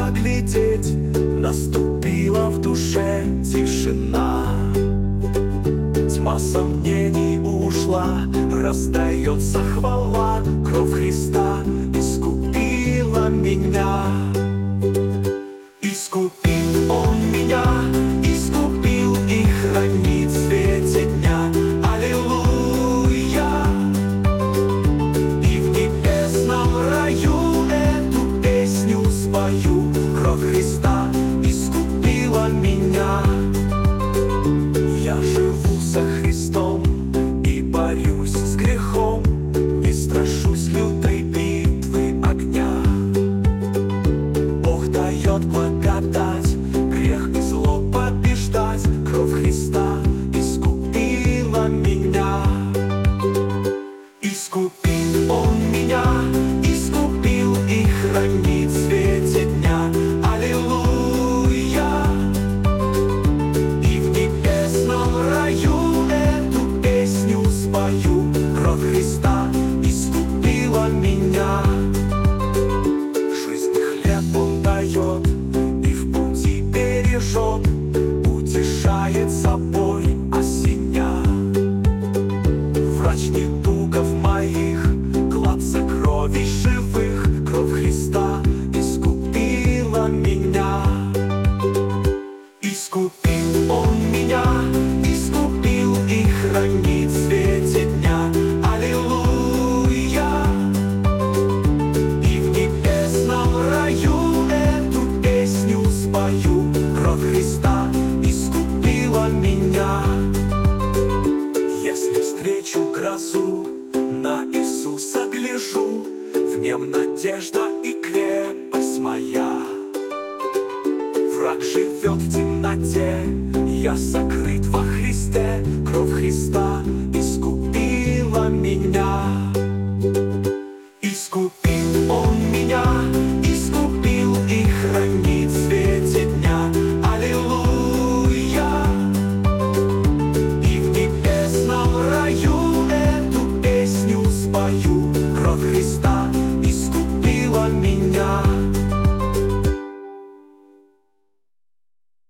поглядеть, наступила в душе тишина. Тьма сомнений ушла, раздается хвала. Кровь Христа искупила меня. Искупил Он меня, искупил и хранит в свете дня. Аллилуйя! И в небесном раю эту песню спою. Кровь Христа искупила меня. Я живу со Христом и борюсь с грехом, не страшусь лютой битвы огня. Бог дает благодать, грех и зло побеждать. Кровь Христа искупила меня. Искупил Он меня, искупил и хранит в свете дня. Аллилуйя! И в небесном раю эту песню спою. Кровь Христа искупила меня. Жизнь хлеб Он дает и в пути бережет, утешает собой осеня. Врач недугов моих, клад сокровищ живых. Кровь Христа искупила меня. Искупил Он меня, искупил и хранит в свете дня. Аллилуйя! И в небесном раю эту песню спою. Кровь Христа искупила меня. Если встречу грозу, на Иисуса гляжу, в Нем надежда и крепость моя. Враг живет в темноте, я сокрыт во Христе. Кровь Христа